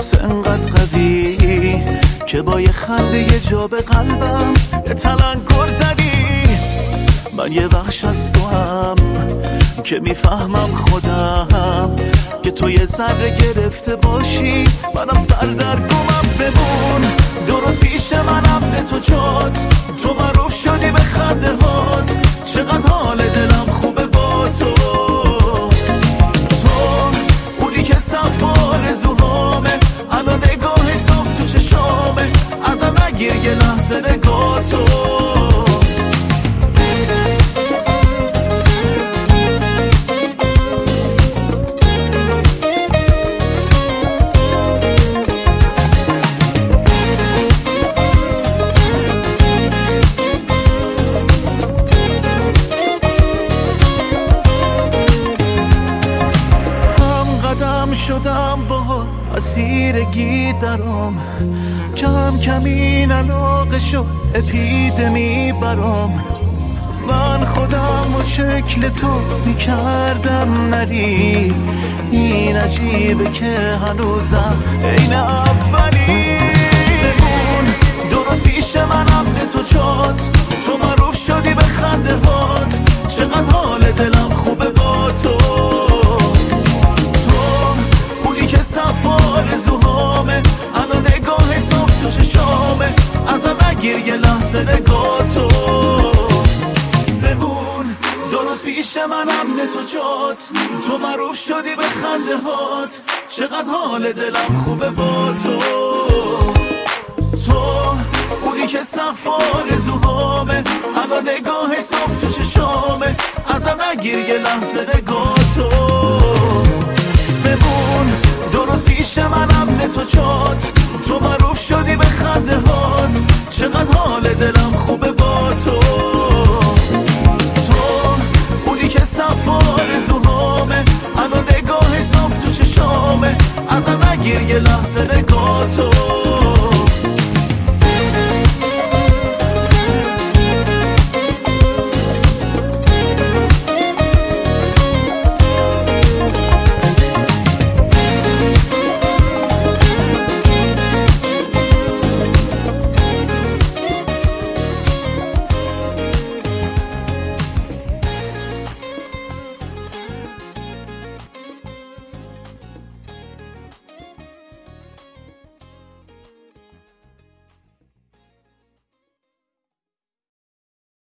واسه انقدر قوی که با یه خنده یه جا به قلبم تلنگر زدی. من یه بخش از تو هم که میفهمم خودم که تو یه ذره گرفته باشی، منم سر در گمم. بمون درست پیش منم به تو جات، تو معروف شدی به خنده هات، چقدر حال دلم خوبه با تو. تو اونی که صف آرزوهامه، الان نگاه صاف تو چشامه، ازم نگیر یه لحظه نگاه تو. شدم با اسیرگی درام، کم کم این علاقه شد اپیدمی برام. من خودم و شکل تو میکردم نری، این عجیبه که هنوزم این اولی. بمون درست پیش منم به تو جات، تو معروف شدی به خنده هات، چقدر حال دلم خوبه با تو. که صف آرزوهامه، الان نگاه صاف تو چشامه، ازم نگیر یه لحظه نگاه تو. بمون درست پیش منم به تو جات، تو معروف شدی به خنده هات، چقدر حال دلم خوبه با تو. تو اونی که صف آرزوهامه، الان نگاه صاف تو چشامه، ازم نگیر یه لحظه نگاه تو. بمون درست پیش منم به تو جات، تو معروف شدی به خنده هات، چقدر حال دلم خوبه با تو. تو اونی که صف آرزوهامه، الان نگاه صاف تو چشامه، ازم نگیر یه لحظه نگاه تو.